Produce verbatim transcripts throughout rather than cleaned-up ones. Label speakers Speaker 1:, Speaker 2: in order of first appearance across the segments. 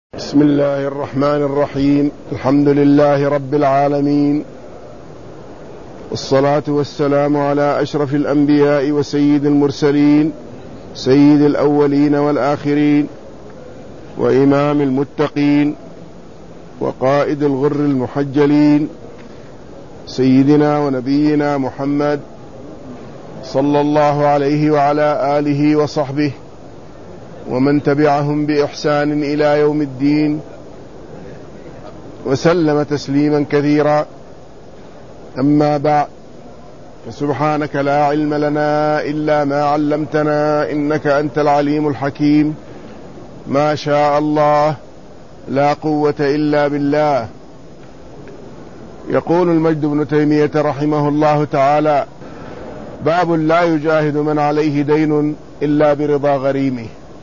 Speaker 1: بسم الله الرحمن الرحيم. الحمد لله رب العالمين، والصلاة والسلام على أشرف الأنبياء وسيد المرسلين، سيد الأولين والآخرين، وإمام المتقين، وقائد الغر المحجلين، سيدنا ونبينا محمد صلى الله عليه وعلى آله وصحبه ومن تبعهم بإحسان إلى يوم الدين، وسلم تسليما كثيرا. أما بعد، فسبحانك لا علم لنا إلا ما علمتنا إنك أنت العليم الحكيم. ما شاء الله، لا قوة إلا بالله. يقول المجد بن تيمية رحمه الله تعالى: باب لا يجاهد من عليه دين إلا برضا غريمه.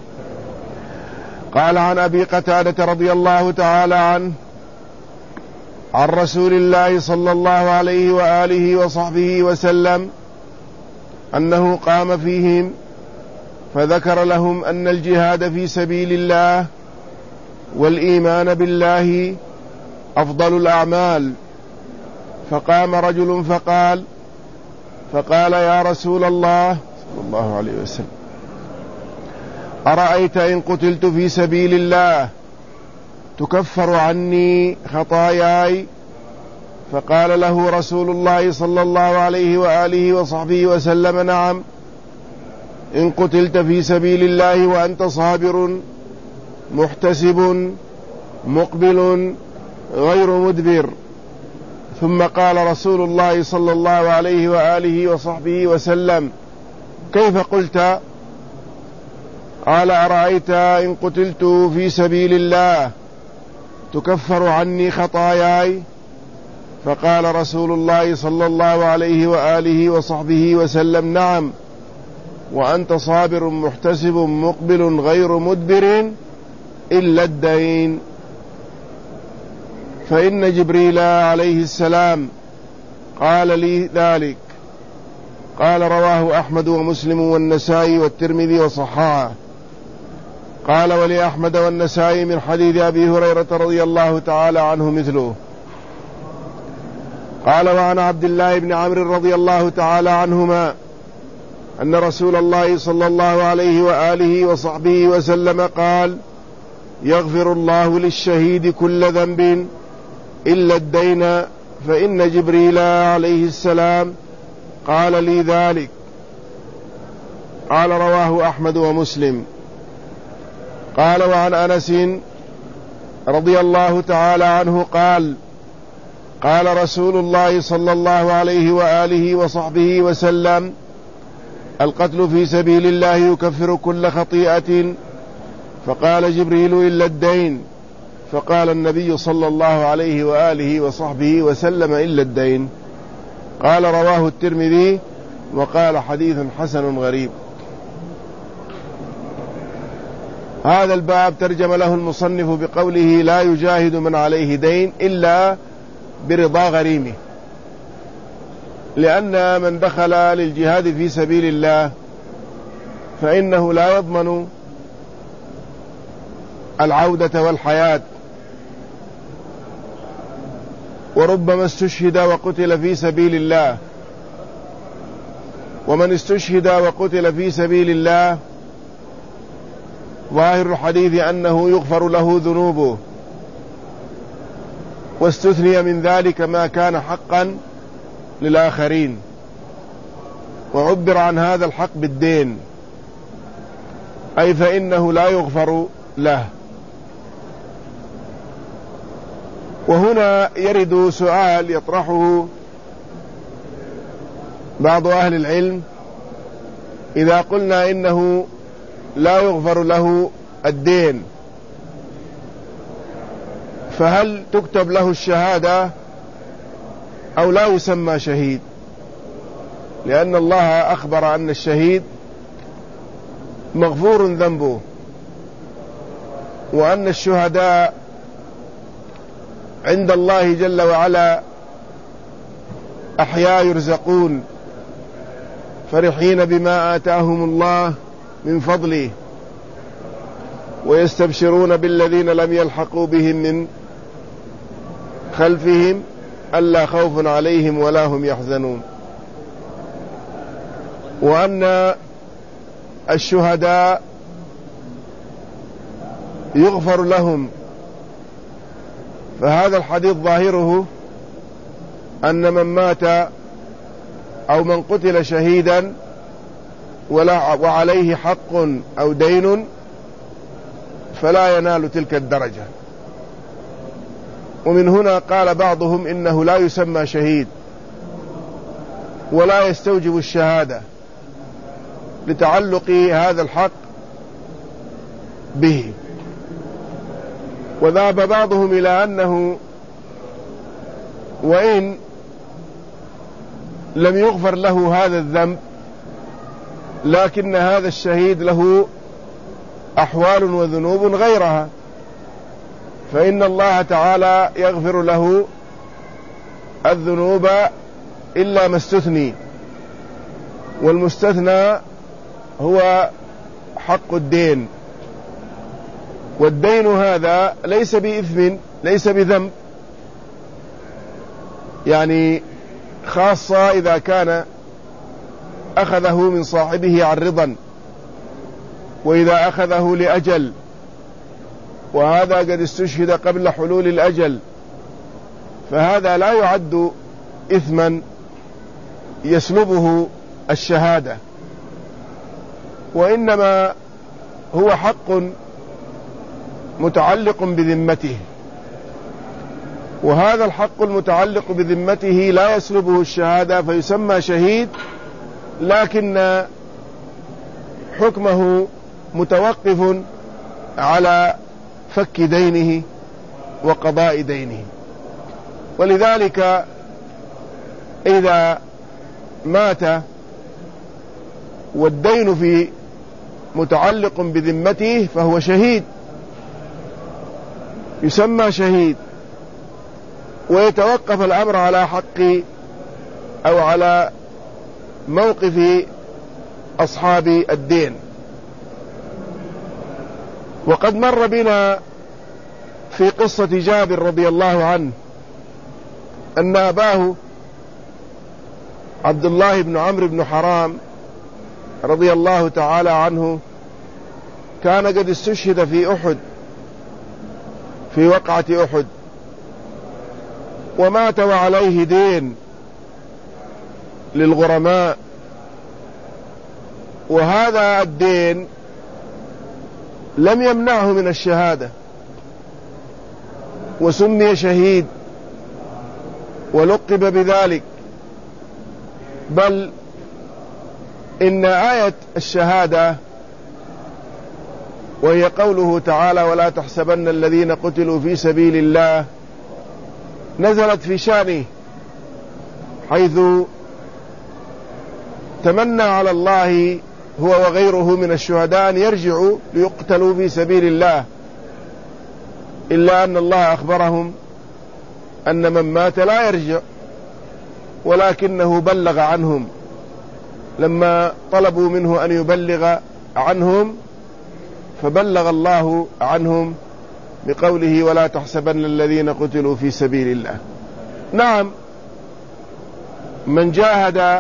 Speaker 1: قال عن أبي قتادة رضي الله تعالى عنه عن رسول الله صلى الله عليه وآله وصحبه وسلم أنه قام فيهم فذكر لهم أن الجهاد في سبيل الله والإيمان بالله أفضل الأعمال. فقام رجل فقال فقال يا رسول الله صلى الله عليه وسلم: أرأيت إن قتلت في سبيل الله تكفر عني خطاياي؟ فقال له رسول الله صلى الله عليه وآله وصحبه وسلم: نعم، إن قتلت في سبيل الله وأنت صابر محتسب مقبل غير مدبر. ثم قال رسول الله صلى الله عليه وآله وصحبه وسلم: كيف قلت؟ قال: أرأيت إن قتلت في سبيل الله تكفر عني خطاياي؟ فقال رسول الله صلى الله عليه وآله وصحبه وسلم: نعم، وأنت صابر محتسب مقبل غير مدبر إلا الدين. فإن جبريل عليه السلام قال لي ذلك. قال: رواه أحمد ومسلم والنسائي والترمذي وصححه. قال: ولأحمد والنسائي من حديث أبي هريرة رضي الله تعالى عنه مثله. قال: وعن عبد الله بن عمرو رضي الله تعالى عنهما أن رسول الله صلى الله عليه وآله وصحبه وسلم قال: يغفر الله للشهيد كل ذنب إلا الدين، فإن جبريل عليه السلام قال لي ذلك. قال: رواه أحمد ومسلم. قال: وعن أنس رضي الله تعالى عنه قال: قال رسول الله صلى الله عليه وآله وصحبه وسلم: القتل في سبيل الله يكفر كل خطيئة. فقال جبريل: إلا الدين. فقال النبي صلى الله عليه وآله وصحبه وسلم: إلا الدين. قال: رواه الترمذي وقال: حديث حسن غريب. هذا الباب ترجم له المصنف بقوله: لا يجاهد من عليه دين إلا برضا غريمه، لأن من دخل للجهاد في سبيل الله فإنه لا يضمن العودة والحياة، وربما استشهد وقتل في سبيل الله. ومن استشهد وقتل في سبيل الله ظاهر الحديث أنه يغفر له ذنوبه، واستثني من ذلك ما كان حقا للآخرين، وعبر عن هذا الحق بالدين، أي فإنه لا يغفر له. وهنا يرد سؤال يطرحه بعض أهل العلم: إذا قلنا إنه لا يغفر له الدين، فهل تكتب له الشهادة أو لا يسمى شهيد؟ لأن الله أخبر أن الشهيد مغفور ذنبه، وأن الشهداء عند الله جل وعلا أحياء يرزقون فرحين بما آتاهم الله من فضله، ويستبشرون بالذين لم يلحقوا بهم من خلفهم ألا خوف عليهم ولا هم يحزنون. وأن الشهداء يغفر لهم، فهذا الحديث ظاهره أن من مات أو من قتل شهيدا ولا وعليه حق أو دين فلا ينال تلك الدرجة. ومن هنا قال بعضهم إنه لا يسمى شهيد ولا يستوجب الشهادة لتعلق هذا الحق به. وذهب بعضهم إلى أنه وإن لم يغفر له هذا الذنب لكن هذا الشهيد له أحوال وذنوب غيرها، فإن الله تعالى يغفر له الذنوب إلا ما استثني، والمستثنى هو حق الدين، والدين هذا ليس بإثم ليس بذنب، يعني خاصة إذا كان أخذه من صاحبه عن رضا، وإذا أخذه لأجل وهذا قد استشهد قبل حلول الأجل فهذا لا يعد إثما يسلبه الشهادة، وإنما هو حق متعلق بذمته، وهذا الحق المتعلق بذمته لا يسلبه الشهادة فيسمى شهيد، لكن حكمه متوقف على فك دينه وقضاء دينه. ولذلك إذا مات والدين في متعلق بذمته فهو شهيد، يسمى شهيد، ويتوقف الأمر على حق أو على موقف أصحاب الدين. وقد مر بنا في قصة جابر رضي الله عنه أن أباه عبد الله بن عمرو بن حرام رضي الله تعالى عنه كان قد استشهد في أحد في وقعة أحد، ومات وعليه دين للغرماء، وهذا الدين لم يمنعه من الشهادة وسمي شهيد ولقب بذلك، بل إن آية الشهادة وهي قوله تعالى ولا تحسبن الذين قتلوا في سبيل الله نزلت في شانه، حيث تمنى على الله هو وغيره من الشهداء أن يرجعوا ليقتلوا في سبيل الله، إلا أن الله أخبرهم أن من مات لا يرجع، ولكنه بلغ عنهم لما طلبوا منه أن يبلغ عنهم، فبلغ الله عنهم بقوله ولا تحسبن الذين قتلوا في سبيل الله. نعم، من جاهد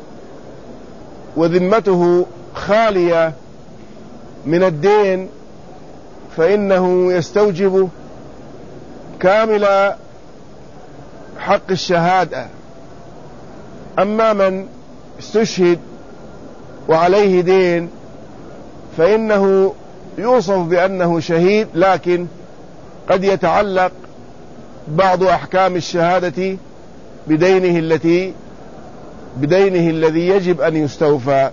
Speaker 1: وذمته خالية من الدين فإنه يستوجب كامل حق الشهادة. أما من استشهد وعليه دين فإنه يوصف بأنه شهيد، لكن قد يتعلق بعض أحكام الشهادة بدينه التي بدينه الذي يجب أن يستوفى.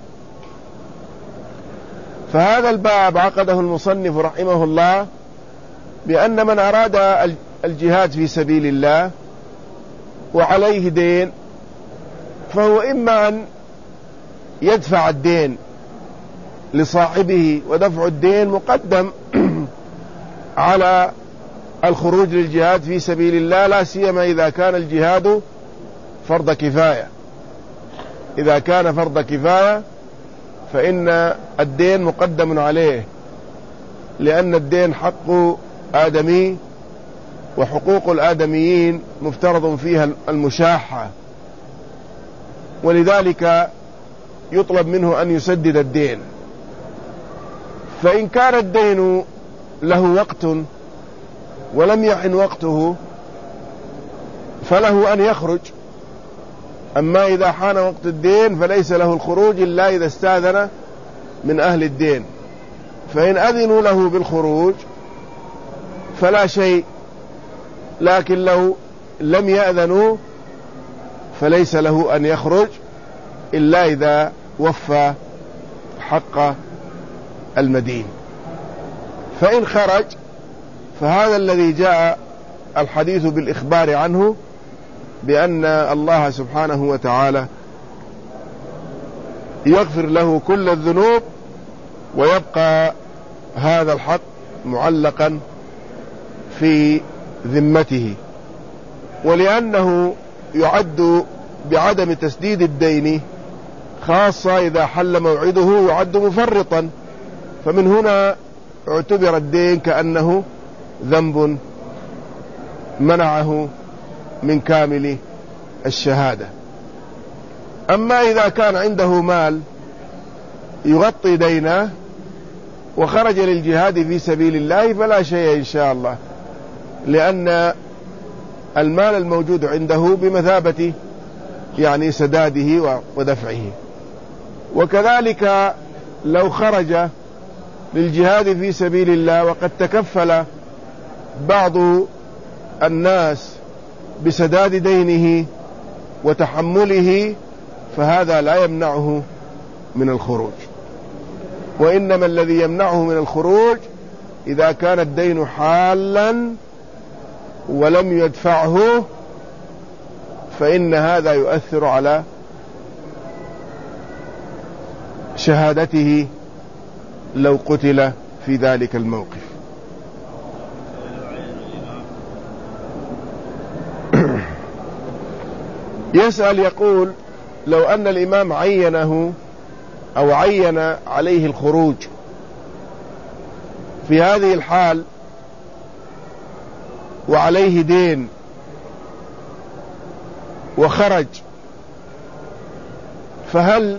Speaker 1: فهذا الباب عقده المصنف رحمه الله بأن من أراد الجهاد في سبيل الله وعليه دين فهو إما أن يدفع الدين لصاحبه، ودفع الدين مقدم على الخروج للجهاد في سبيل الله، لا سيما إذا كان الجهاد فرض كفاية. إذا كان فرض كفاية فإن الدين مقدم عليه، لأن الدين حق آدمي، وحقوق الآدميين مفترض فيها المشاحة، ولذلك يطلب منه أن يسدد الدين. فإن كان الدين له وقت ولم يحن وقته فله أن يخرج، أما إذا حان وقت الدين فليس له الخروج إلا إذا استاذن من أهل الدين، فإن أذنوا له بالخروج فلا شيء، لكن لو لم يأذنوا فليس له أن يخرج إلا إذا وفى حق المدين. فإن خرج فهذا الذي جاء الحديث بالإخبار عنه، بأن الله سبحانه وتعالى يغفر له كل الذنوب ويبقى هذا الحق معلقا في ذمته. ولأنه يعد بعدم تسديد الدين خاصة إذا حل موعده يعد مفرطا، فمن هنا اعتبر الدين كأنه ذنب منعه من كامل الشهادة. أما إذا كان عنده مال يغطي دينه وخرج للجهاد في سبيل الله فلا شيء إن شاء الله، لأن المال الموجود عنده بمثابة يعني سداده ودفعه. وكذلك لو خرج للجهاد في سبيل الله وقد تكفل بعض الناس بسداد دينه وتحمله فهذا لا يمنعه من الخروج، وإنما الذي يمنعه من الخروج إذا كان الدين حالا ولم يدفعه، فإن هذا يؤثر على شهادته لو قتل في ذلك الموقف. يسأل يقول: لو أن الإمام عينه أو عين عليه الخروج في هذه الحال وعليه دين وخرج، فهل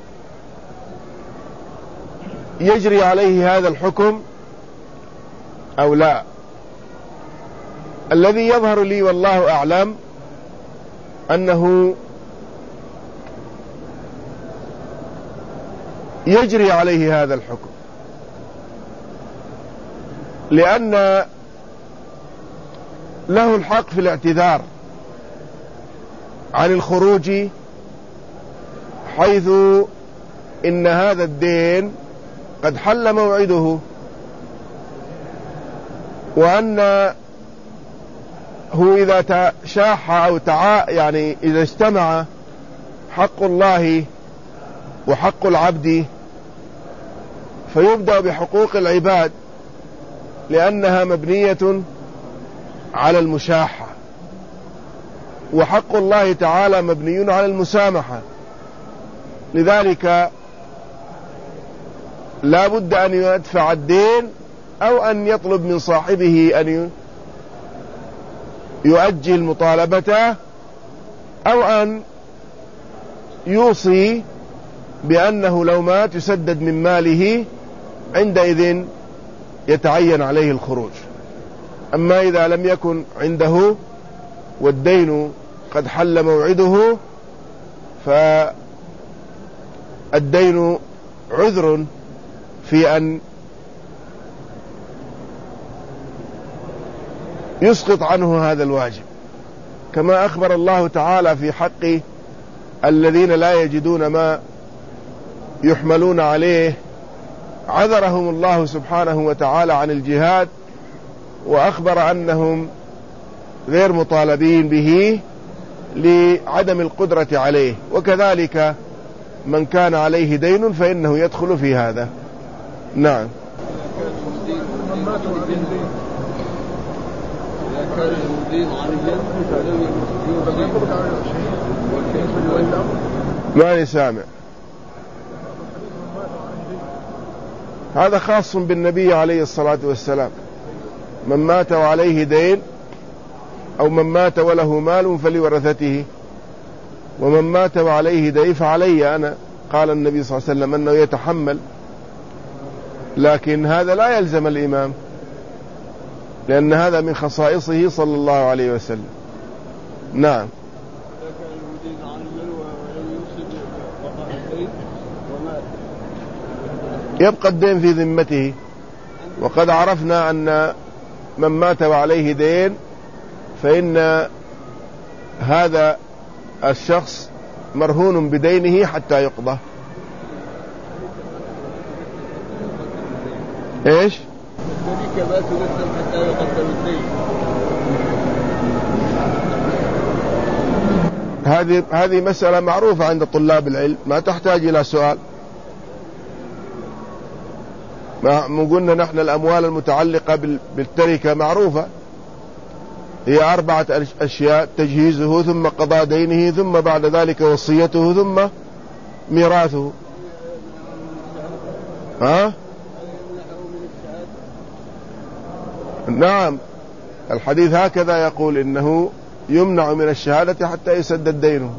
Speaker 1: يجري عليه هذا الحكم أو لا؟ الذي يظهر لي والله أعلم أنه يجري عليه هذا الحكم، لأن له الحق في الاعتذار عن الخروج، حيث إن هذا الدين قد حل موعده، وأنه إذا تشاح أو تعا يعني إذا اجتمع حق الله وحق العبد فيبدأ بحقوق العباد، لأنها مبنية على المشاحة، وحق الله تعالى مبني على المسامحة. لذلك لا بد أن يدفع الدين أو أن يطلب من صاحبه أن يؤجل مطالبته، أو أن يوصي بأنه لو مات يسدد من ماله، عندئذ يتعين عليه الخروج. أما إذا لم يكن عنده والدين قد حل موعده فالدين عذر في أن يسقط عنه هذا الواجب، كما أخبر الله تعالى في حق الذين لا يجدون ما يحملون عليه، عذرهم الله سبحانه وتعالى عن الجهاد، وأخبر أنهم غير مطالبين به لعدم القدرة عليه. وكذلك من كان عليه دين فإنه يدخل في هذا. نعم. ما سامع. هذا خاص بالنبي عليه الصلاة والسلام. من مات وعليه دين أو من مات وله مال فلورثته، ومن مات وعليه دين فعلي أنا. قال النبي صلى الله عليه وسلم أنه يتحمل، لكن هذا لا يلزم الإمام، لأن هذا من خصائصه صلى الله عليه وسلم. نعم. يبقى الدين في ذمته، وقد عرفنا أن من مات وعليه دين فإن هذا الشخص مرهون بدينه حتى يقضى. ايش؟ هذه هذه مسألة معروفة عند طلاب العلم، ما تحتاج إلى سؤال. ما قلنا نحن الأموال المتعلقة بالتركة معروفة، هي أربعة أشياء: تجهيزه، ثم قضاء دينه، ثم بعد ذلك وصيته، ثم ميراثه. ها؟ نعم، الحديث هكذا يقول إنه يمنع من الشهادة حتى يسدد دينه.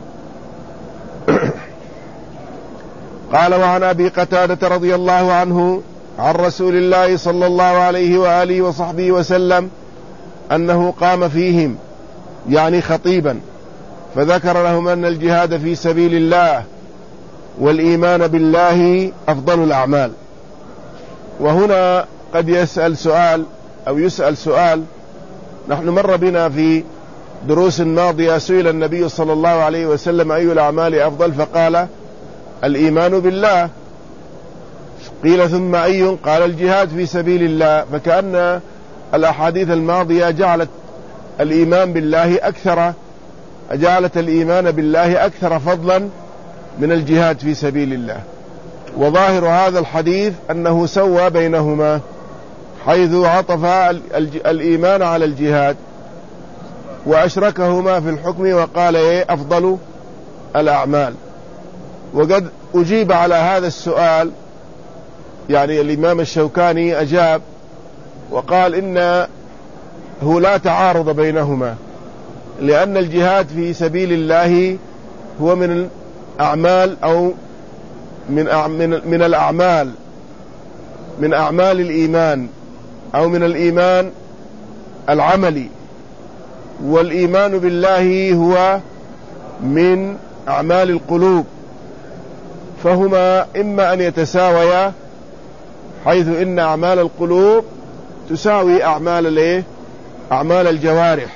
Speaker 1: قال: وعن أبي قتادة رضي الله عنه عن رسول الله صلى الله عليه وآله وصحبه وسلم أنه قام فيهم، يعني خطيبا، فذكر لهم أن الجهاد في سبيل الله والإيمان بالله أفضل الأعمال. وهنا قد يسأل سؤال أو يسأل سؤال. نحن مر بنا في دروس ماضية سئل النبي صلى الله عليه وسلم أي الأعمال أفضل، فقال: الإيمان بالله. قيل: ثم أي؟ قال: الجهاد في سبيل الله. فكأن الأحاديث الماضية جعلت الإيمان بالله أكثر جعلت الإيمان بالله أكثر فضلا من الجهاد في سبيل الله. وظاهر هذا الحديث أنه سوى بينهما، حيث عطف الإيمان على الجهاد وأشركهما في الحكم، وقال: إيه أفضل الأعمال. وقد أجيب على هذا السؤال، يعني الإمام الشوكاني أجاب وقال إنه لا تعارض بينهما، لأن الجهاد في سبيل الله هو من الأعمال أو من من الأعمال من أعمال الإيمان أو من الإيمان العملي، والإيمان بالله هو من أعمال القلوب، فهما إما أن يتساويا، حيث إن أعمال القلوب تساوي أعمال الايه أعمال الجوارح،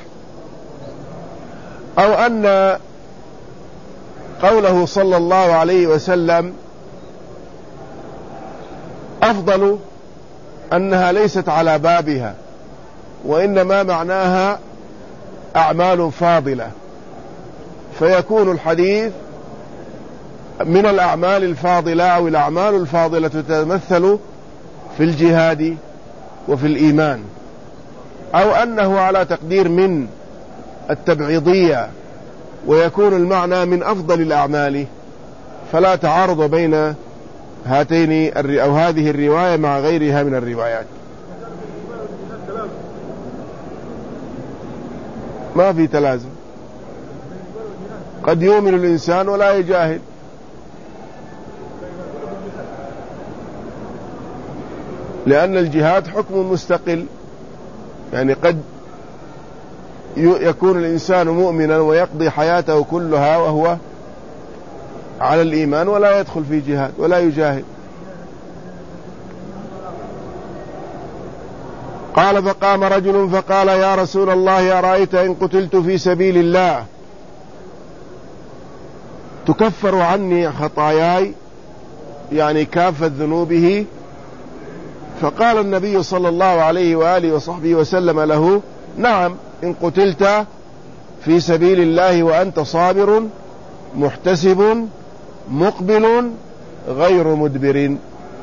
Speaker 1: أو أن قوله صلى الله عليه وسلم أفضل أنها ليست على بابها، وإنما معناها أعمال فاضلة، فيكون الحديث من الأعمال الفاضلة أو الأعمال الفاضلة تتمثل في الجهاد وفي الإيمان، أو أنه على تقدير من التبعيضية، ويكون المعنى من أفضل الأعمال، فلا تعارض بين هاتين أو هذه الرواية مع غيرها من الروايات. ما في تلازم، قد يؤمن الإنسان ولا يجاهد، لأن الجهاد حكم مستقل، يعني قد يكون الإنسان مؤمنا ويقضي حياته كلها وهو على الإيمان ولا يدخل في جهاد ولا يجاهد. قال: فقام رجل فقال: يا رسول الله، أرأيت إن قتلت في سبيل الله تكفر عني خطاياي، يعني كافة ذنوبه؟ فقال النبي صلى الله عليه وآله وصحبه وسلم له: نعم، إن قتلت في سبيل الله وأنت صابر محتسب مقبل غير مدبر.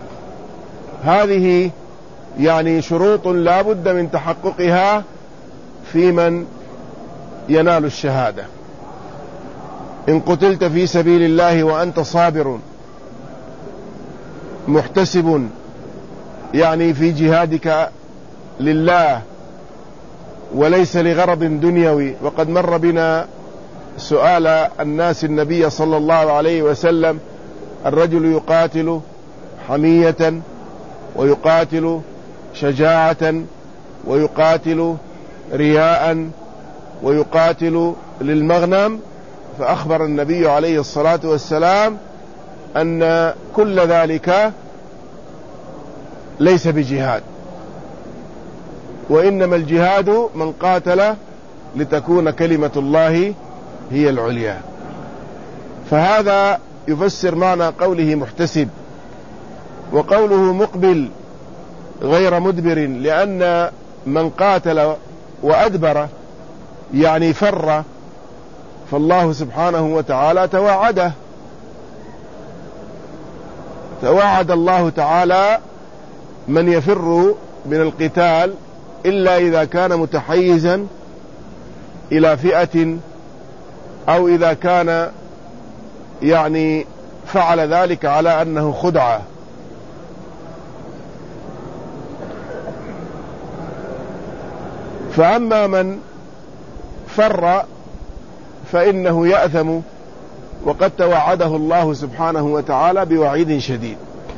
Speaker 1: هذه يعني شروط لا بد من تحققها في من ينال الشهادة. إن قتلت في سبيل الله وأنت صابر محتسب يعني في جهادك لله وليس لغرض دنيوي. وقد مر بنا سؤال الناس النبي صلى الله عليه وسلم: الرجل يقاتل حمية، ويقاتل شجاعة، ويقاتل رياء، ويقاتل للمغنم. فأخبر النبي عليه الصلاة والسلام أن كل ذلك ليس بجهاد، وإنما الجهاد من قاتل لتكون كلمة الله هي العليا. فهذا يفسر معنى قوله محتسب، وقوله مقبل غير مدبر، لأن من قاتل وأدبر يعني فر، فالله سبحانه وتعالى توعده، توعد الله تعالى من يفر من القتال إلا إذا كان متحيزا إلى فئة، أو إذا كان يعني فعل ذلك على أنه خدعة. فأما من فر فإنه يأثم، وقد توعده الله سبحانه وتعالى بوعيد شديد.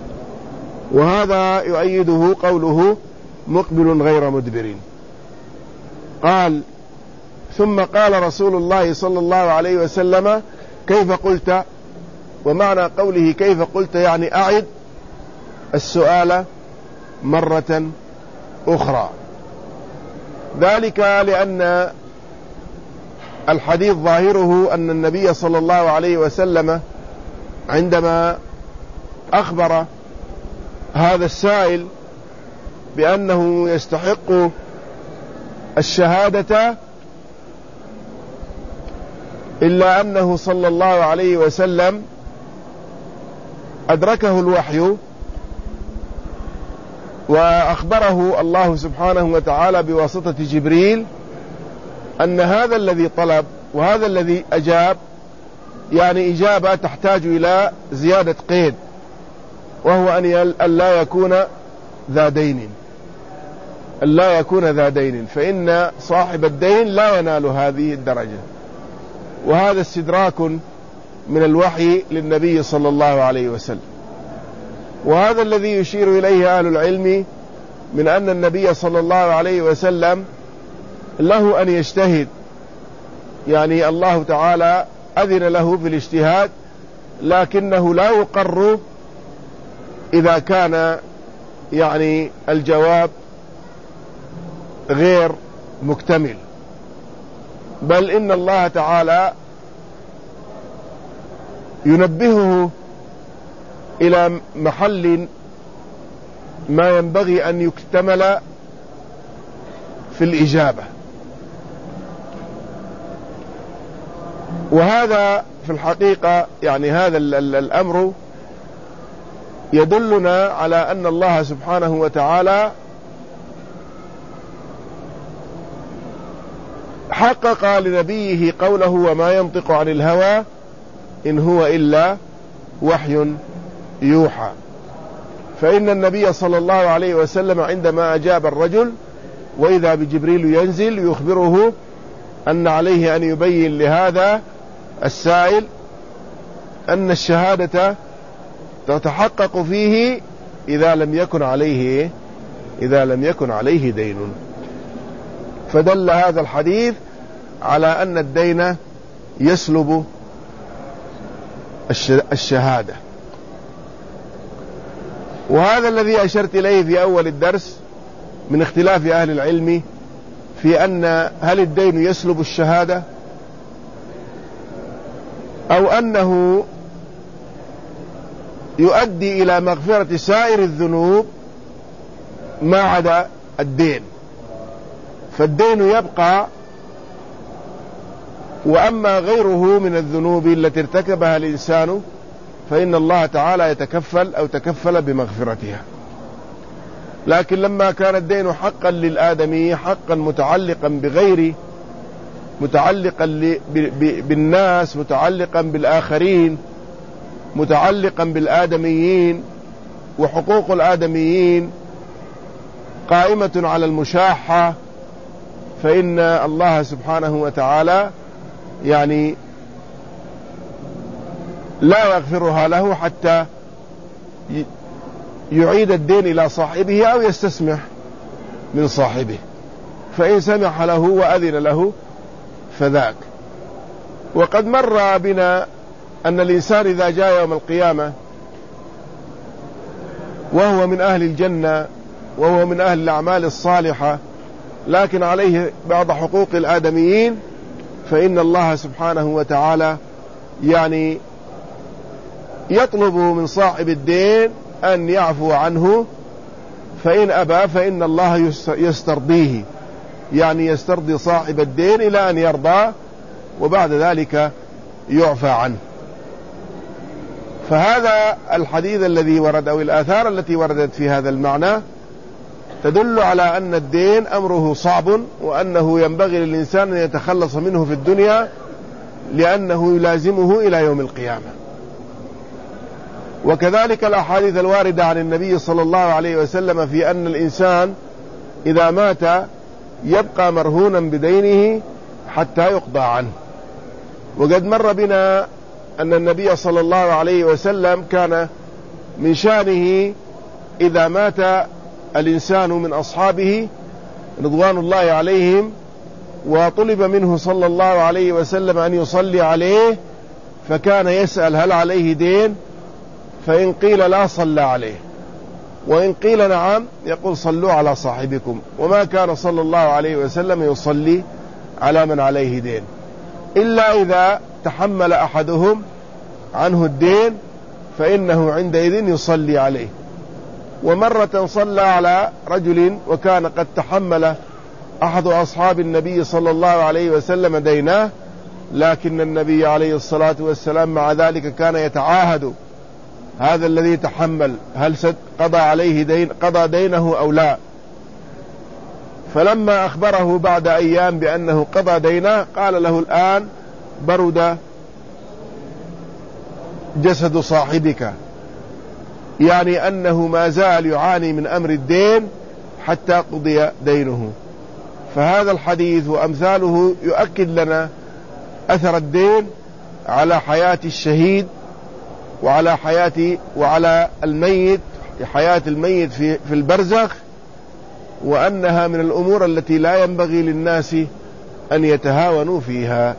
Speaker 1: وهذا يؤيده قوله مقبل غير مدبر. قال: ثم قال رسول الله صلى الله عليه وسلم: كيف قلت؟ ومعنى قوله كيف قلت يعني أعد السؤال مرة أخرى. ذلك لأن الحديث ظاهره أن النبي صلى الله عليه وسلم عندما أخبر هذا السائل بأنه يستحق الشهادة، إلا أنه صلى الله عليه وسلم أدركه الوحي وأخبره الله سبحانه وتعالى بواسطة جبريل أن هذا الذي طلب وهذا الذي أجاب يعني إجابة تحتاج إلى زيادة قيد، وهو أن لا يكون ذا دين، أن لا يكون ذا دين، فإن صاحب الدين لا ينال هذه الدرجة. وهذا استدراك من الوحي للنبي صلى الله عليه وسلم. وهذا الذي يشير إليه أهل العلم من أن النبي صلى الله عليه وسلم له أن يجتهد، يعني الله تعالى أذن له في الاجتهاد، لكنه لا يقر إذا كان يعني الجواب غير مكتمل، بل إن الله تعالى ينبهه إلى محل ما ينبغي أن يكتمل في الإجابة. وهذا في الحقيقة يعني هذا الأمر يدلنا على أن الله سبحانه وتعالى حقق لنبيه قوله: وما ينطق عن الهوى إن هو إلا وحي يوحى. فإن النبي صلى الله عليه وسلم عندما أجاب الرجل وإذا بجبريل ينزل يخبره أن عليه أن يبين لهذا السائل أن الشهادة تتحقق فيه إذا لم يكن عليه إذا لم يكن عليه دين. فدل هذا الحديث على أن الدين يسلب الشهادة. وهذا الذي أشرت إليه في أول الدرس من اختلاف أهل العلم في أن هل الدين يسلب الشهادة أو أنه يؤدي إلى مغفرة سائر الذنوب ما عدا الدين، فالدين يبقى، وأما غيره من الذنوب التي ارتكبها الإنسان فإن الله تعالى يتكفل أو تكفل بمغفرتها. لكن لما كان الدين حقا للآدمي، حقا متعلقا بغيره، متعلقا بالناس، متعلقا بالآخرين، متعلقا بالآدميين وحقوق الآدميين قائمة على المشاحة، فإن الله سبحانه وتعالى يعني لا يغفرها له حتى يعيد الدين إلى صاحبه أو يستسمح من صاحبه، فإن سمح له وأذن له فذاك. وقد مر بنا أن الإنسان إذا جاء يوم القيامة وهو من أهل الجنة وهو من أهل الأعمال الصالحة لكن عليه بعض حقوق الآدميين، فإن الله سبحانه وتعالى يعني يطلب من صاحب الدين أن يعفو عنه، فإن أبى فإن الله يسترضيه، يعني يسترضي صاحب الدين إلى أن يرضى، وبعد ذلك يعفى عنه. فهذا الحديث الذي ورد أو الآثار التي وردت في هذا المعنى تدل على أن الدين أمره صعب، وأنه ينبغي للإنسان أن يتخلص منه في الدنيا لأنه يلازمه إلى يوم القيامة. وكذلك الأحاديث الواردة عن النبي صلى الله عليه وسلم في أن الإنسان إذا مات يبقى مرهونا بدينه حتى يقضى عنه. وقد مر بنا أن النبي صلى الله عليه وسلم كان من شأنه إذا مات الإنسان من أصحابه رضوان الله عليهم وطلب منه صلى الله عليه وسلم أن يصلي عليه، فكان يسأل هل عليه دين، فإن قيل لا صلى عليه، وإن قيل نعم يقول صلوا على صاحبكم. وما كان صلى الله عليه وسلم يصلي على من عليه دين إلا إذا تحمل أحدهم عنه الدين فإنه عندئذ يصلي عليه. ومرة صلى على رجل وكان قد تحمل أحد أصحاب النبي صلى الله عليه وسلم ديناه، لكن النبي عليه الصلاة والسلام مع ذلك كان يتعاهد هذا الذي تحمل هل قضى عليه دين قضى دينه أو لا. فلما أخبره بعد أيام بأنه قضى دينه قال له الآن برد جسد صاحبك، يعني أنه ما زال يعاني من أمر الدين حتى قضي دينه. فهذا الحديث وأمثاله يؤكد لنا أثر الدين على حياة الشهيد وعلى حياة وعلى الميت، حياة الميت في في البرزخ، وأنها من الأمور التي لا ينبغي للناس أن يتهاونوا فيها.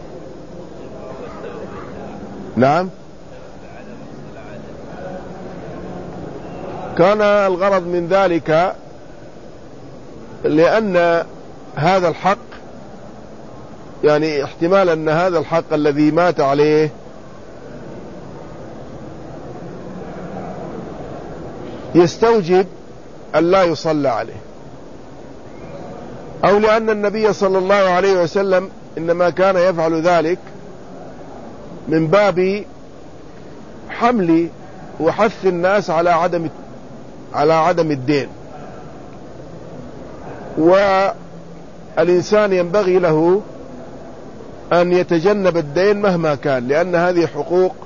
Speaker 1: نعم، كان الغرض من ذلك لأن هذا الحق يعني احتمال أن هذا الحق الذي مات عليه يستوجب أن لا يصلى عليه، أو لأن النبي صلى الله عليه وسلم إنما كان يفعل ذلك من باب حمل وحث الناس على عدم على عدم الدين. والإنسان ينبغي له أن يتجنب الدين مهما كان، لأن هذه حقوق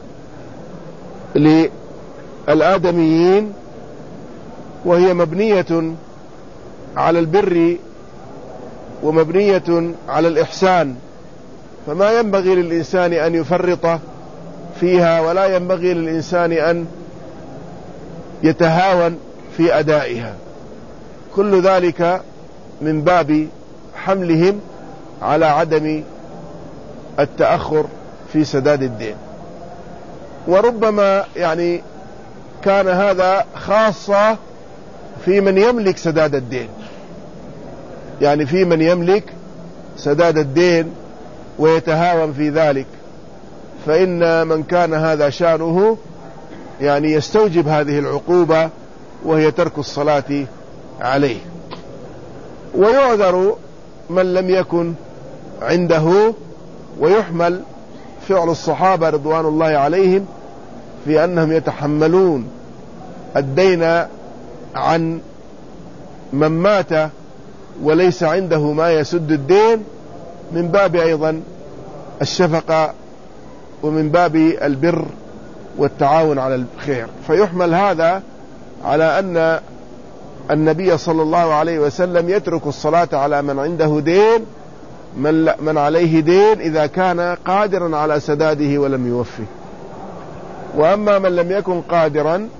Speaker 1: للآدميين وهي مبنية على البر ومبنية على الإحسان، فما ينبغي للإنسان أن يفرط فيها، ولا ينبغي للإنسان أن يتهاون في أدائها. كل ذلك من باب حملهم على عدم التأخر في سداد الدين. وربما يعني كان هذا خاصة في من يملك سداد الدين، يعني في من يملك سداد الدين ويتهاون في ذلك، فإن من كان هذا شأنه يعني يستوجب هذه العقوبة وهي ترك الصلاة عليه. ويعذر من لم يكن عنده، ويحمل فعل الصحابة رضوان الله عليهم في أنهم يتحملون الدين عن من مات وليس عنده ما يسد الدين من باب أيضا الشفقة ومن باب البر والتعاون على الخير. فيحمل هذا على أن النبي صلى الله عليه وسلم يترك الصلاة على من عنده دين من, من عليه دين إذا كان قادرا على سداده ولم يوفه. وأما من لم يكن قادرا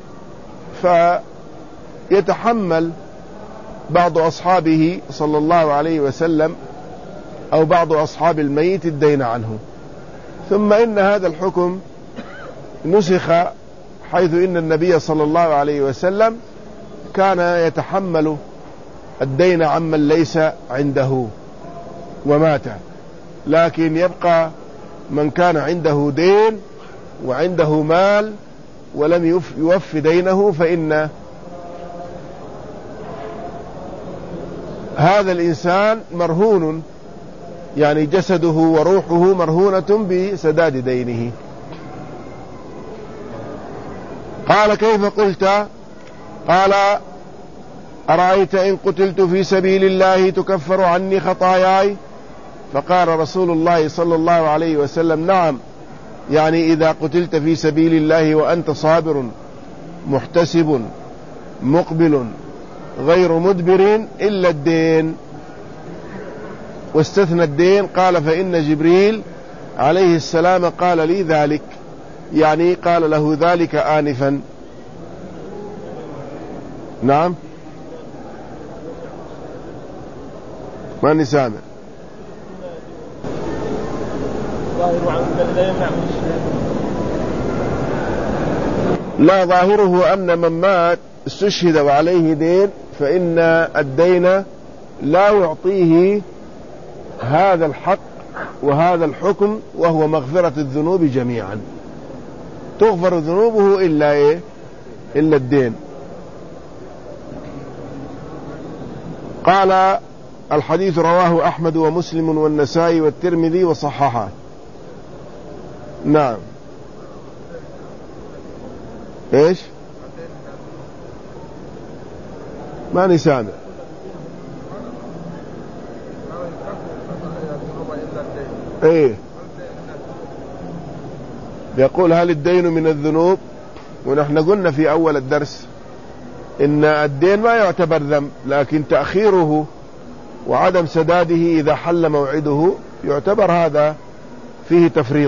Speaker 1: فيتحمل بعض أصحابه صلى الله عليه وسلم أو بعض أصحاب الميت الدين عنه. ثم إن هذا الحكم نسخ، حيث إن النبي صلى الله عليه وسلم كان يتحمل الدين عمن ليس عنده ومات، لكن يبقى من كان عنده دين وعنده مال ولم يوف دينه، فإن هذا الإنسان مرهون، يعني جسده وروحه مرهونة بسداد دينه. قال: كيف قلت؟ قال: أرأيت إن قتلت في سبيل الله تكفر عني خطاياي؟ فقال رسول الله صلى الله عليه وسلم: نعم، يعني إذا قتلت في سبيل الله وأنت صابر محتسب مقبل غير مدبر إلا الدين. واستثنى الدين، قال: فإن جبريل عليه السلام قال لي ذلك، يعني قال له ذلك آنفا. نعم، ماني سامع. لا، ظاهره أن من مات استشهد وعليه دين فإن الدين لا يعطيه هذا الحق وهذا الحكم، وهو مغفرة الذنوب جميعا. تغفر ذنوبه إلا إيه؟ إلا الدين. قال: الحديث رواه أحمد ومسلم والنسائي والترمذي وصححه. نعم. إيش؟ ماني سامع. ايه، يقول: هل الدين من الذنوب؟ ونحن قلنا في أول الدرس إن الدين ما يعتبر ذنب، لكن تأخيره وعدم سداده إذا حل موعده يعتبر هذا فيه تفريط.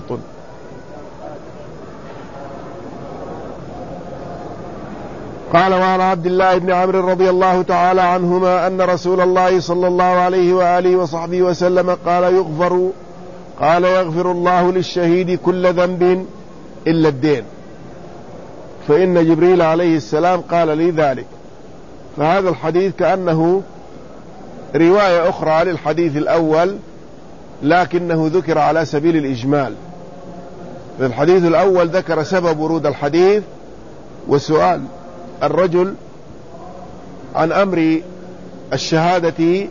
Speaker 1: قال: وعن عبد الله بن عمرو رضي الله تعالى عنهما أن رسول الله صلى الله عليه وآله وصحبه وسلم قال: يغفر قال يغفر الله للشهيد كل ذنب إلا الدين، فإن جبريل عليه السلام قال لي ذلك. فهذا الحديث كأنه رواية أخرى للحديث الأول، لكنه ذكر على سبيل الإجمال. في الحديث الأول ذكر سبب ورود الحديث وسؤال الرجل عن أمر الشهادة،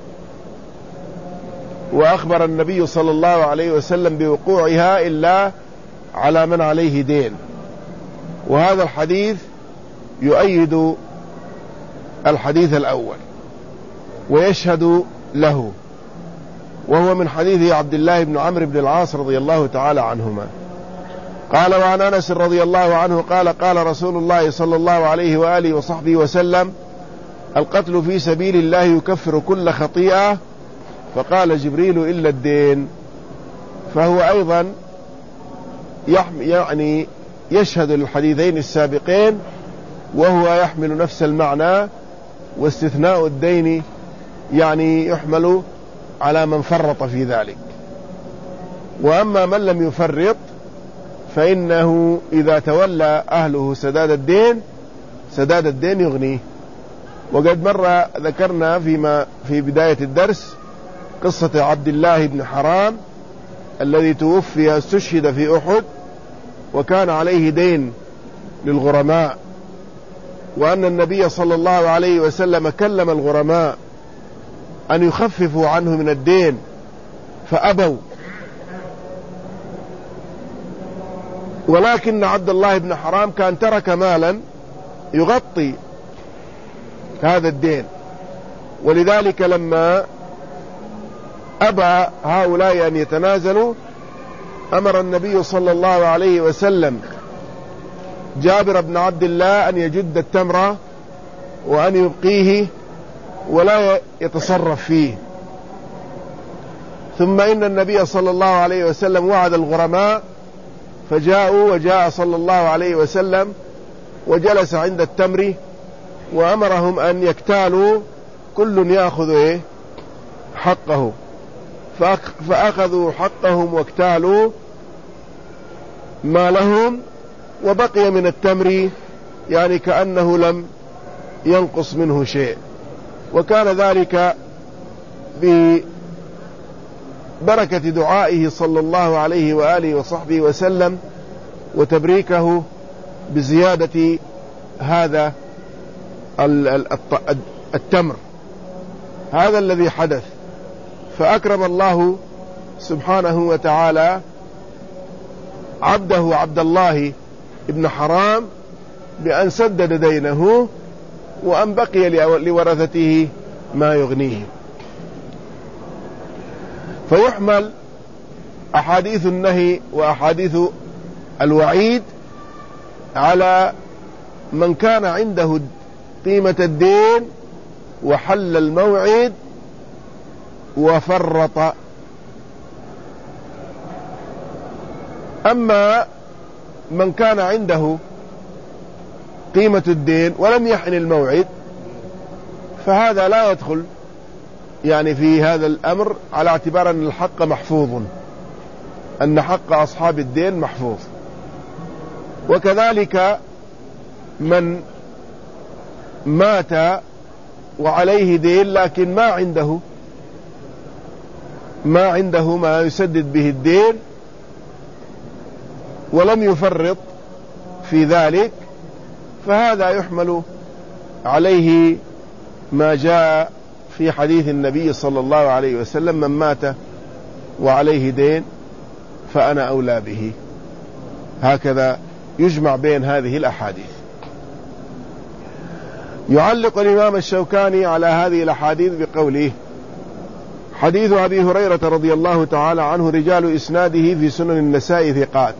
Speaker 1: وأخبر النبي صلى الله عليه وسلم بوقوعها إلا على من عليه دين. وهذا الحديث يؤيد الحديث الأول ويشهد له، وهو من حديث عبد الله بن عمرو بن العاص رضي الله تعالى عنهما. قال: وعن أنس رضي الله عنه قال: قال رسول الله صلى الله عليه وآله وصحبه وسلم: القتل في سبيل الله يكفر كل خطيئة. فقال جبريل: إلا الدين. فهو أيضا يعني يشهد للحديثين السابقين، وهو يحمل نفس المعنى، واستثناء الدين يعني يحمل على من فرط في ذلك. وأما من لم يفرط فإنه إذا تولى أهله سداد الدين سداد الدين يغنيه. وقد مرة ذكرنا فيما في بداية الدرس قصة عبد الله بن حرام الذي توفي استشهد في أحد وكان عليه دين للغرماء، وأن النبي صلى الله عليه وسلم كلم الغرماء أن يخففوا عنه من الدين فأبوا، ولكن عبد الله بن حرام كان ترك مالا يغطي هذا الدين، ولذلك لما أبى هؤلاء أن يتنازلوا أمر النبي صلى الله عليه وسلم جابر بن عبد الله أن يجد التمرة وأن يبقيه ولا يتصرف فيه. ثم إن النبي صلى الله عليه وسلم وعد الغرماء فجاءوا، وجاء صلى الله عليه وسلم وجلس عند التمر وأمرهم أن يكتالوا، كل يأخذ إيه حقه، فأخذوا حقهم واكتالوا ما لهم، وبقي من التمر يعني كأنه لم ينقص منه شيء. وكان ذلك ببركة دعائه صلى الله عليه وآله وصحبه وسلم وتبريكه بزيادة هذا التمر. هذا الذي حدث، فأكرم الله سبحانه وتعالى عبده عبد الله ابن حرام بأن سدد دينه وأن بقي لورثته ما يغنيه. فيحمل أحاديث النهي وأحاديث الوعيد على من كان عنده قيمة الدين وحل الموعد وفرط. أما من كان عنده قيمة الدين ولم يحن الموعد فهذا لا يدخل يعني في هذا الأمر، على اعتبار أن الحق محفوظ، أن حق أصحاب الدين محفوظ. وكذلك من مات وعليه دين لكن ما عنده ما عنده ما يسدد به الدين ولم يفرط في ذلك، فهذا يحمل عليه ما جاء في حديث النبي صلى الله عليه وسلم: من مات وعليه دين فأنا أولى به. هكذا يجمع بين هذه الأحاديث. يعلق الإمام الشوكاني على هذه الأحاديث بقوله: حديث أبي هريرة رضي الله تعالى عنه رجال إسناده في سنن النساء ثقات،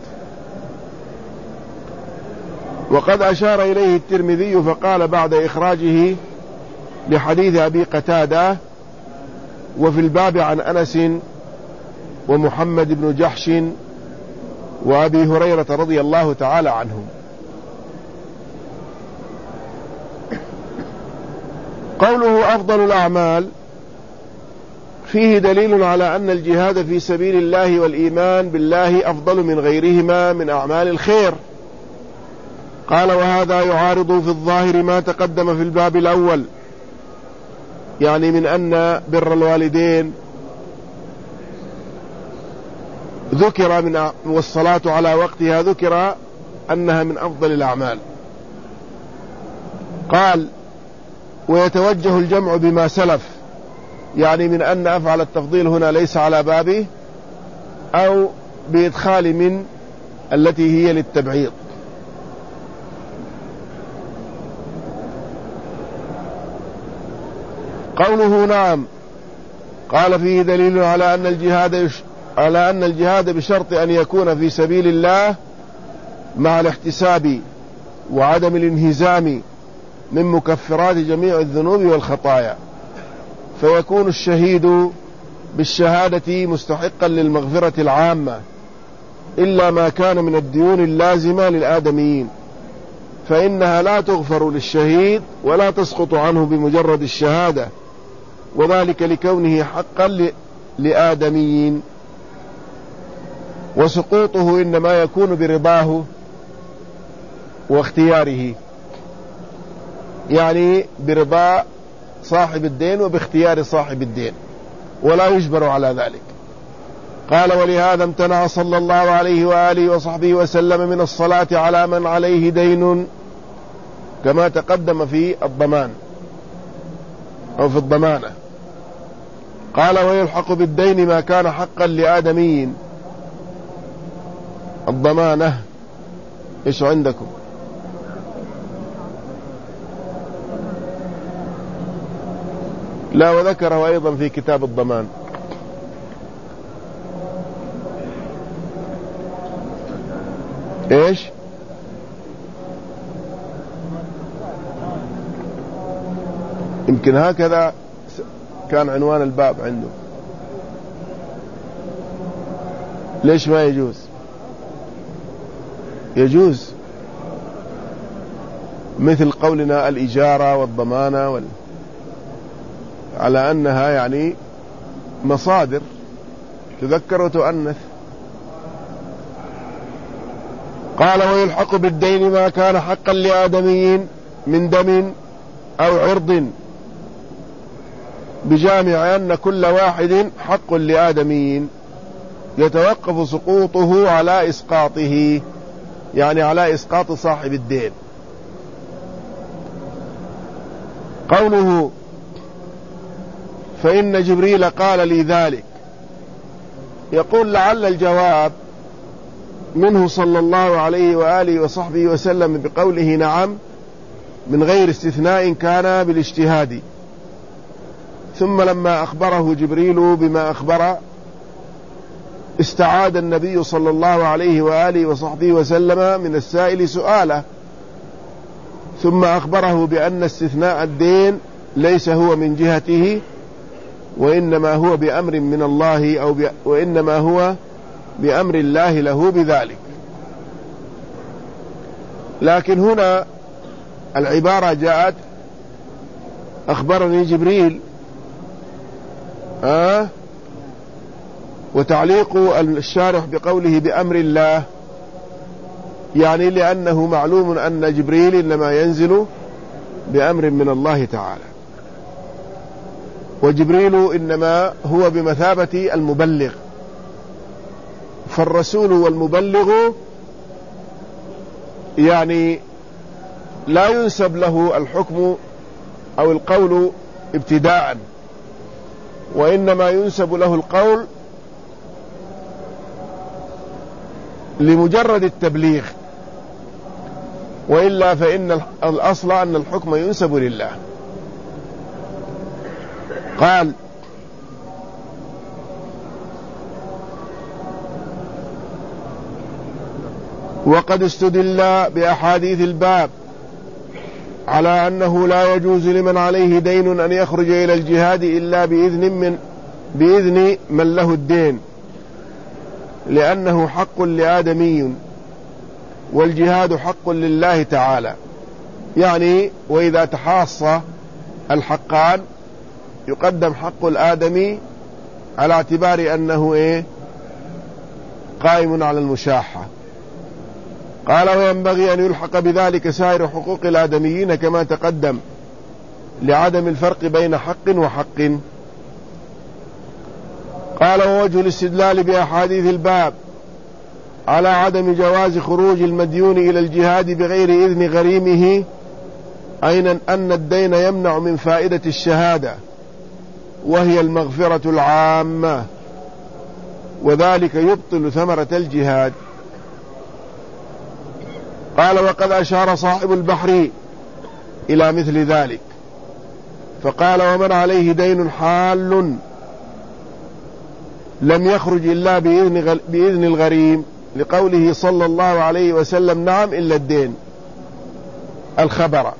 Speaker 1: وقد أشار إليه الترمذي فقال بعد إخراجه لحديث أبي قتادة: وفي الباب عن أنس ومحمد بن جحش وأبي هريرة رضي الله تعالى عنهم. قوله أفضل الأعمال فيه دليل على أن الجهاد في سبيل الله والإيمان بالله أفضل من غيرهما من أعمال الخير. قال: وهذا يعارض في الظاهر ما تقدم في الباب الأول، يعني من أن بر الوالدين ذكر من والصلاة على وقتها ذكر أنها من أفضل الأعمال. قال: ويتوجه الجمع بما سلف، يعني من أن أفعل التفضيل هنا ليس على بابه، أو بإدخال من التي هي للتبعيض. قوله نعم، قال: فيه دليل على أن الجهاد يش... على أن الجهاد بشرط أن يكون في سبيل الله مع الاحتساب وعدم الانهزام من مكفرات جميع الذنوب والخطايا، فيكون الشهيد بالشهادة مستحقا للمغفرة العامة إلا ما كان من الديون اللازمة للآدميين، فإنها لا تغفر للشهيد ولا تسقط عنه بمجرد الشهادة، وذلك لكونه حقا لآدميين، وسقوطه إنما يكون برضاه واختياره، يعني برضا صاحب الدين وباختيار صاحب الدين، ولا يجبر على ذلك. قال: ولهذا امتنع صلى الله عليه وآله وصحبه وسلم من الصلاة على من عليه دين، كما تقدم في الضمان أو في الضمانة. قال: ويلحق بالدين ما كان حقا لآدميين. الضمانة إيش عندكم؟ لا، وذكره أيضا في كتاب الضمان. إيش؟ يمكن هكذا كان عنوان الباب عنده. ليش ما يجوز؟ يجوز، مثل قولنا الإجارة والضمانة وال... على أنها يعني مصادر تذكر وتؤنث. قال ويلحق بالدين ما كان حقا لآدميين من دم أو عرض، بجامع أن كل واحد حق لآدميين يتوقف سقوطه على إسقاطه، يعني على إسقاط صاحب الدين. قوله فإن جبريل قال لي ذلك، يقول لعل الجواب منه صلى الله عليه وآله وصحبه وسلم بقوله نعم من غير استثناء كان بالاجتهاد، ثم لما أخبره جبريل بما أخبر استعاد النبي صلى الله عليه وآله وصحبه وسلم من السائل سؤاله، ثم أخبره بأن استثناء الدين ليس هو من جهته، وإنما هو بأمر من الله أو ب... وإنما هو بأمر الله له بذلك. لكن هنا العبارة جاءت أخبرني جبريل، آه وتعليق الشارح بقوله بأمر الله، يعني لأنه معلوم أن جبريل إنما ينزل بأمر من الله تعالى، وجبريل إنما هو بمثابة المبلغ، فالرسول والمبلغ يعني لا ينسب له الحكم أو القول ابتداء، وإنما ينسب له القول لمجرد التبليغ، وإلا فإن الأصل أن الحكم ينسب لله. قال وقد استدل بأحاديث الباب على أنه لا يجوز لمن عليه دين أن يخرج إلى الجهاد إلا بإذن من بإذن من له الدين، لأنه حق لآدمي والجهاد حق لله تعالى. يعني وإذا تحاص الحقان يقدم حق الآدمي على اعتبار أنه إيه قائم على المشاحة. قال وينبغي أن يلحق بذلك سائر حقوق الآدميين كما تقدم لعدم الفرق بين حق وحق. قال ووجه الاستدلال بأحاديث الباب على عدم جواز خروج المديون إلى الجهاد بغير إذن غريمه أين أن الدين يمنع من فائدة الشهادة وهي المغفرة العامة، وذلك يبطل ثمرة الجهاد. قال وقد أشار صاحب البحر إلى مثل ذلك فقال ومن عليه دين حال لم يخرج إلا بإذن, بإذن الغريم، لقوله صلى الله عليه وسلم نعم إلا الدين الخبر.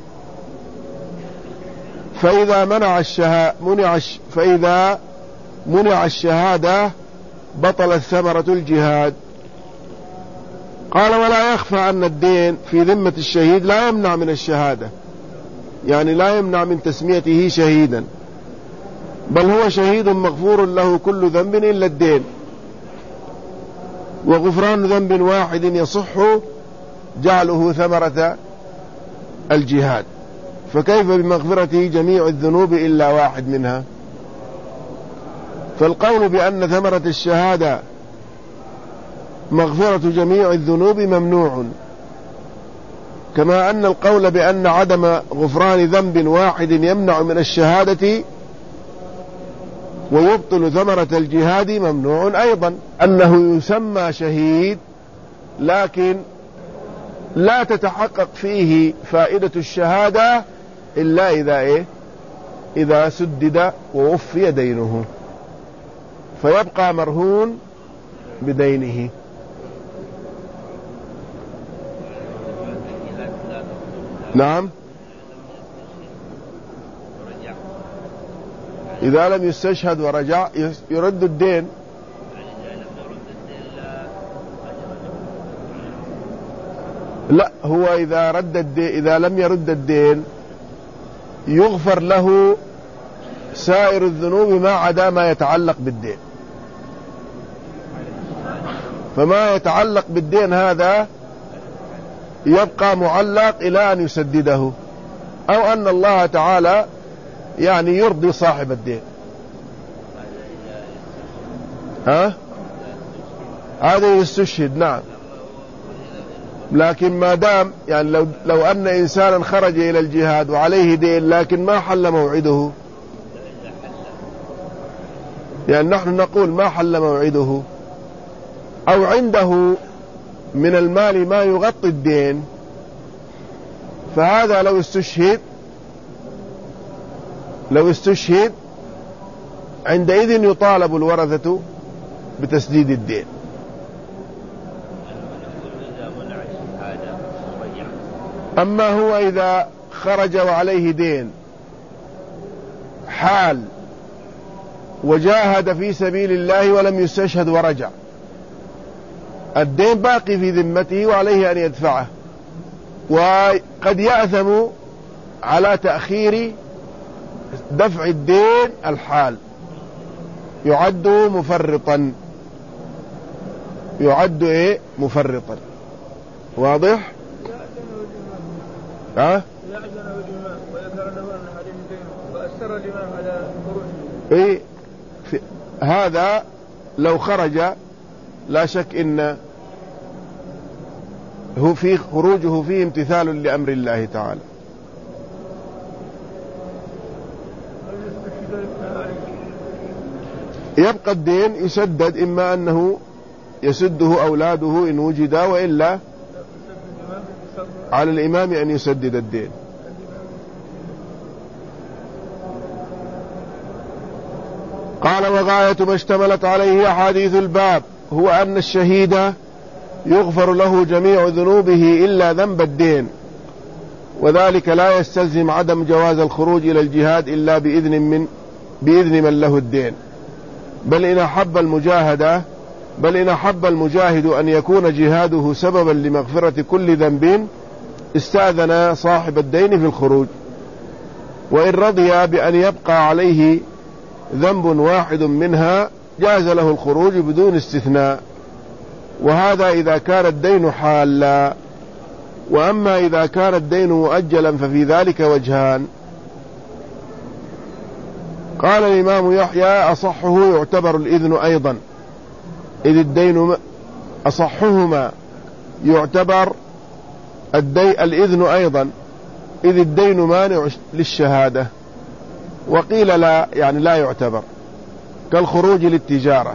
Speaker 1: فإذا منع الشهادة منع فإذا منع الشهادة بطلت ثمرة الجهاد. قال ولا يخفى أن الدين في ذمة الشهيد لا يمنع من الشهادة، يعني لا يمنع من تسميته شهيدا، بل هو شهيد مغفور له كل ذنب إلا الدين، وغفران ذنب واحد يصح جعله ثمرة الجهاد، فكيف بمغفرته جميع الذنوب إلا واحد منها؟ فالقول بأن ثمرة الشهادة مغفرة جميع الذنوب ممنوع، كما أن القول بأن عدم غفران ذنب واحد يمنع من الشهادة ويبطل ثمرة الجهاد ممنوع أيضا. أنه يسمى شهيد لكن لا تتحقق فيه فائدة الشهادة إلا إذا إيه؟ إذا سدد ووفي دينه، فيبقى مرهون بدينه. إذا لم يستشهد ورجع يرد الدين. لا، هو إذا رد الدين، إذا لم يرد الدين يغفر له سائر الذنوب ما عدا ما يتعلق بالدين. فما يتعلق بالدين هذا يبقى معلق إلى أن يسدده، أو أن الله تعالى يعني يرضي صاحب الدين. ها؟ هذا يستشهد، نعم. لكن ما دام يعني لو, لو أن إنسانا خرج إلى الجهاد وعليه دين لكن ما حل موعده، يعني نحن نقول ما حل موعده، أو عنده من المال ما يغطي الدين، فهذا لو استشهد لو استشهد عندئذ يطالب الورثة بتسديد الدين. أما هو إذا خرج وعليه دين حال وجاهد في سبيل الله ولم يستشهد ورجع، الدين باقي في ذمته وعليه أن يدفعه، وقد يأثم على تأخير دفع الدين الحال، يعد مفرطا، يعد إيه مفرطا. واضح؟ ها؟ إيه هذا لو خرج لا شك إن هو في خروجه فيه امتثال لأمر الله تعالى. يبقى الدين يسدد، إما أنه يسده أولاده إن وجدا، وإلا على الإمام أن يسدد الدين. قال: وغاية ما اشتملت عليه أحاديث الباب هو أن الشهيد يغفر له جميع ذنوبه إلا ذنب الدين، وذلك لا يستلزم عدم جواز الخروج إلى الجهاد إلا بإذن من بإذن من له الدين، بل إن أحب المجاهدة بل إن أحب المجاهد أن يكون جهاده سببا لمغفرة كل ذنب استأذن صاحب الدين في الخروج، وإن رضي بأن يبقى عليه ذنب واحد منها جاز له الخروج بدون استثناء، وهذا إذا كان الدين حالا. وأما إذا كان الدين مؤجلا ففي ذلك وجهان. قال الإمام يحيى: أصحه يعتبر الإذن أيضا، إذ الدين أصحهما يعتبر الدي الإذن أيضا، إذ الدين مانع للشهادة. وقيل لا، يعني لا يعتبر، كالخروج للتجارة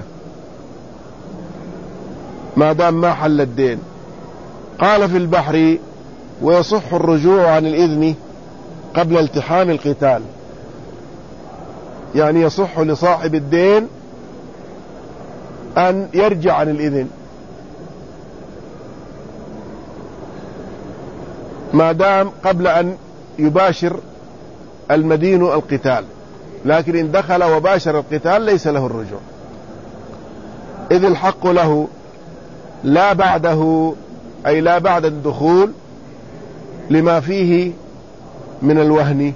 Speaker 1: ما دام ما حل الدين. قال في البحر: ويصح الرجوع عن الإذن قبل التحام القتال، يعني يصح لصاحب الدين أن يرجع عن الإذن ما دام قبل أن يباشر المدين القتال، لكن إن دخل وباشر القتال ليس له الرجوع، إذ الحق له لا بعده، أي لا بعد الدخول لما فيه من الوهن.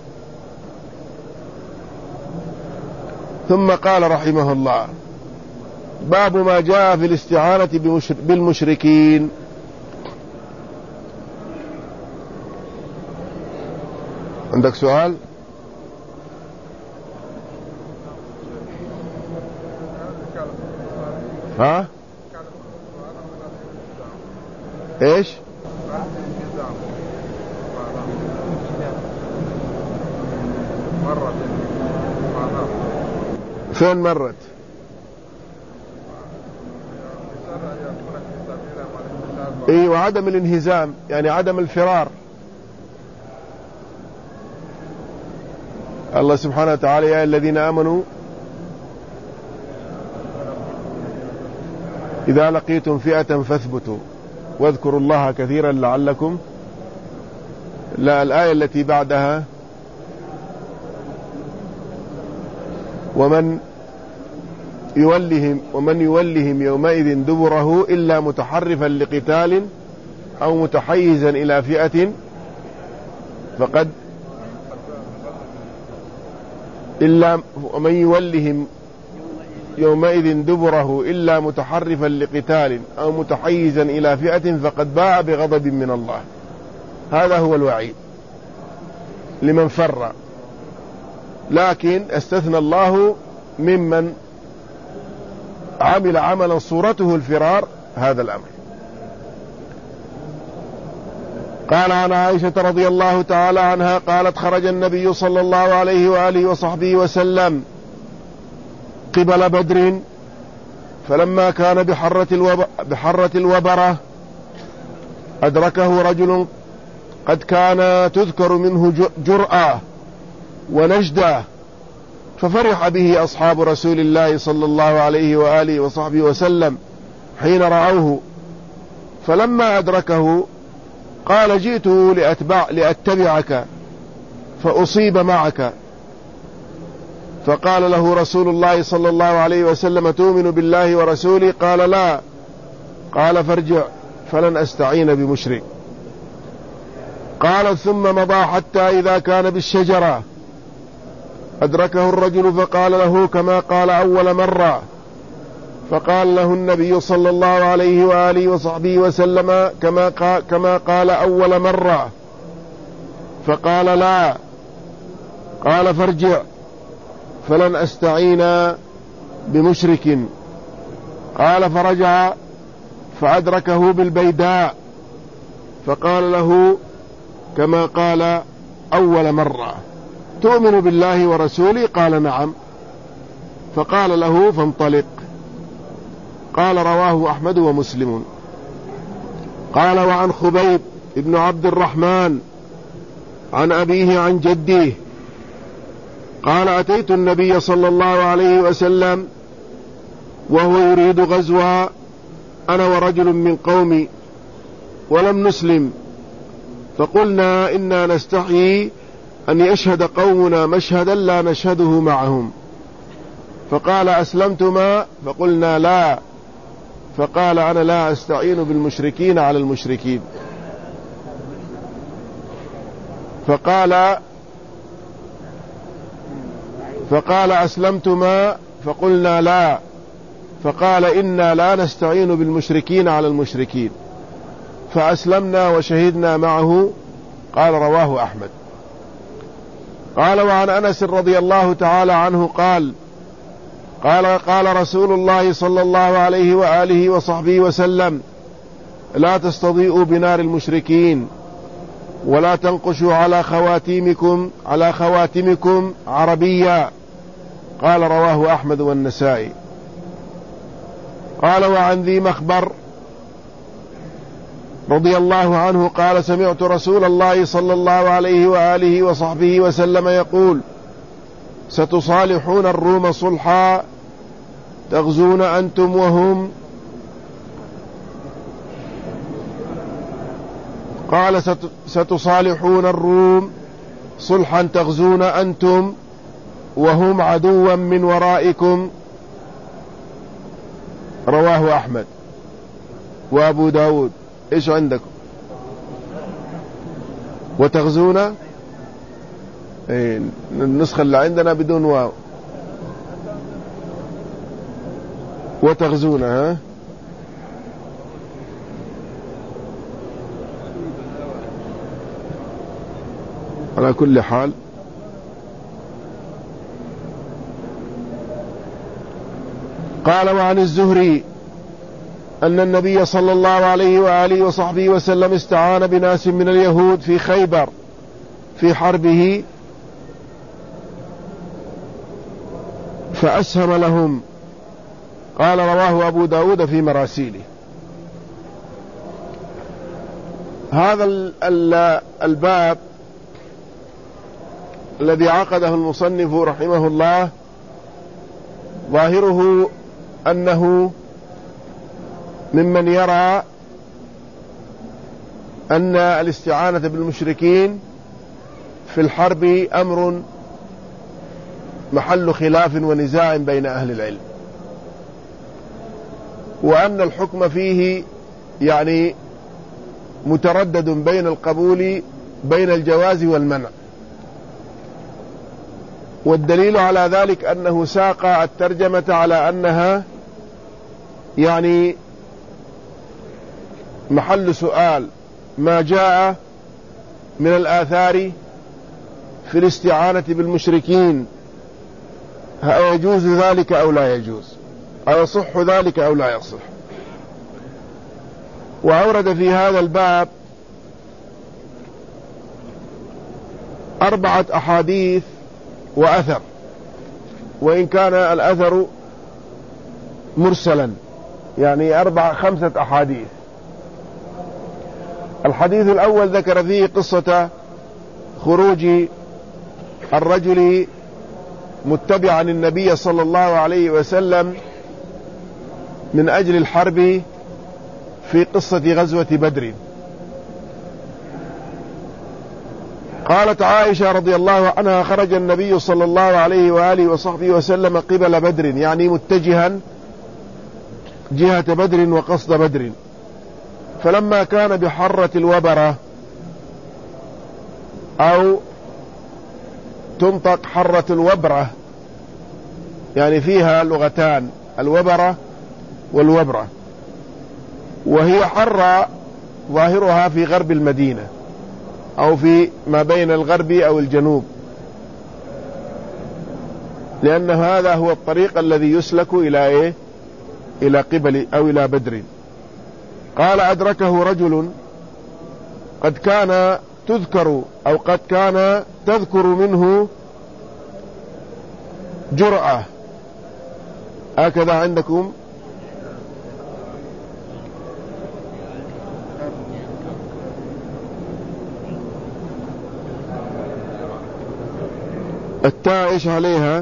Speaker 1: ثم قال رحمه الله: باب ما جاء في الاستعانة بالمشركين. عندك سؤال؟ ها؟ ايش؟ فين مرت؟ اي، وعدم الانهزام يعني عدم الفرار. الله سبحانه وتعالى: يا الذين آمنوا إذا لقيتم فئة فاثبتوا واذكروا الله كثيرا لعلكم. لا، الآية التي بعدها: ومن يولهم ومن يولهم يومئذ دبره إلا متحرفا لقتال أو متحيزا إلى فئة فقد إلا ومن يولهم يومئذ دبره إلا متحرفا لقتال أو متحيزا إلى فئة فقد باء بغضب من الله. هذا هو الوعيد لمن فر، لكن استثنى الله ممن عمل عملا صورته الفرار هذا الأمر. قال عن عائشة رضي الله تعالى عنها قالت خرج النبي صلى الله عليه وآله وصحبه وسلم قبل بدر، فلما كان بحرة, الوب... بحرة الوبرة أدركه رجل قد كان تذكر منه جرأة ونجدة، ففرح به أصحاب رسول الله صلى الله عليه وآله وصحبه وسلم حين رأوه، فلما أدركه قال جئت لأتبع لأتبعك فأصيب معك، فقال له رسول الله صلى الله عليه وسلم تؤمن بالله ورسوله؟ قال لا. قال فارجع فلن أستعين بمشرك. قال ثم مضى حتى إذا كان بالشجرة أدركه الرجل فقال له كما قال أول مرة، فقال له النبي صلى الله عليه وآله وصحبه وسلم كما قال, كما قال أول مرة، فقال لا. قال فارجع فلن أستعين بمشرك. قال فرجع فأدركه بالبيداء فقال له كما قال أول مرة تؤمن بالله ورسوله؟ قال نعم. فقال له فانطلق. قال رواه أحمد ومسلم. قال وعن خبيب ابن عبد الرحمن عن أبيه عن جده قال أتيت النبي صلى الله عليه وسلم وهو يريد غزوها أنا ورجل من قومي ولم نسلم، فقلنا إنا نستحيي أن يشهد قومنا مشهدا لا نشهده معهم، فقال أسلمتما؟ فقلنا لا. فقال أنا لا أستعين بالمشركين على المشركين. فقال فقال أسلمتما؟ فقلنا لا. فقال إنا لا نستعين بالمشركين على المشركين، فأسلمنا وشهدنا معه. قال رواه أحمد. قال وعن أنس رضي الله تعالى عنه قال قال قال رسول الله صلى الله عليه وآله وصحبه وسلم لا تستضيئوا بنار المشركين ولا تنقشوا على خواتيمكم على خواتمكم عربيا. قال رواه أحمد والنسائي. قال وعن ذي مخبر رضي الله عنه قال سمعت رسول الله صلى الله عليه وآله وصحبه وسلم يقول ستصالحون الروم صلحا تغزون أنتم وهم قال ستصالحون الروم صلحا تغزون أنتم وهم عدوا من ورائكم. رواه أحمد وأبو داود. إيش عندكم؟ وتغزون إيه النسخة اللي عندنا بدون واو. وتغزون ها على كل حال. قال وعن الزهري أن النبي صلى الله عليه وآله وصحبه وسلم استعان بناس من اليهود في خيبر في حربه فأسهم لهم. قال رواه أبو داود في مراسيله. هذا الباب الذي عقده المصنف رحمه الله ظاهره أنه ممن يرى أن الاستعانة بالمشركين في الحرب أمر محل خلاف ونزاع بين أهل العلم، وأن الحكم فيه يعني متردد بين القبول بين الجواز والمنع. والدليل على ذلك أنه ساق الترجمة على أنها يعني محل سؤال ما جاء من الآثار في الاستعانة بالمشركين، هل يجوز ذلك أو لا يجوز، أو يصح ذلك أو لا يصح. وأورد في هذا الباب أربعة أحاديث وأثر، وإن كان الأثر مرسلا، يعني أربع خمسة أحاديث. الحديث الأول ذكر فيه قصة خروج الرجل متبعا النبي صلى الله عليه وسلم من أجل الحرب في قصة غزوة بدر. قالت عائشة رضي الله عنها: خرج النبي صلى الله عليه وآله وصحبه وسلم قبل بدر، يعني متجها جهة بدر وقصد بدر، فلما كان بحرة الوبرة، أو تنطق حرة الوبرة، يعني فيها لغتان، الوبرة والوبرة، وهي حرة ظاهرها في غرب المدينة أو في ما بين الغرب أو الجنوب، لأن هذا هو الطريق الذي يسلك إلى إيه؟ إلى قبل أو إلى بدر. قال: أدركه رجل قد كان تذكر أو قد كان تذكر منه جرأة، هكذا عندكم؟ التاء ايش عليها؟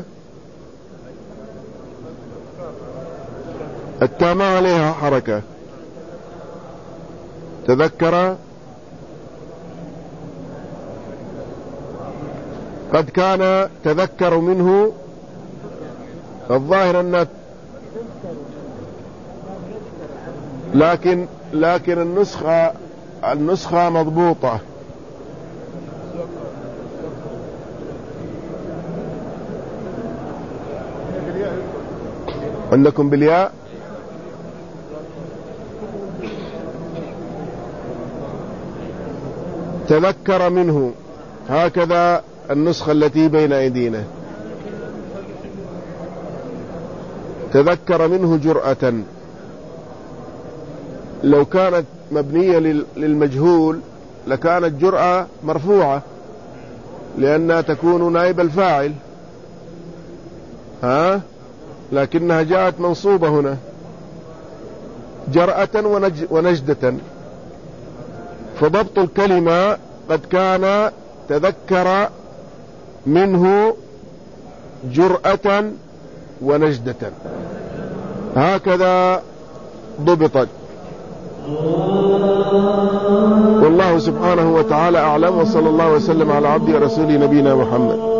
Speaker 1: التاء ما عليها حركة. تذكر قد كان تذكر منه، الظاهر أن لكن لكن النسخة النسخة مضبوطة. عندكم بالياء؟ تذكر منه، هكذا النسخة التي بين أيدينا. تذكر منه جرأة، لو كانت مبنية للمجهول لكانت جرأة مرفوعة، لأنها تكون نائب الفاعل، ها، لكنها جاءت منصوبة هنا جرأة ونجدة. فضبط الكلمة قد كان تذكر منه جرأة ونجدة، هكذا ضبطت. والله سبحانه وتعالى أعلم، وصلى الله وسلم على عبده ورسوله نبينا محمد.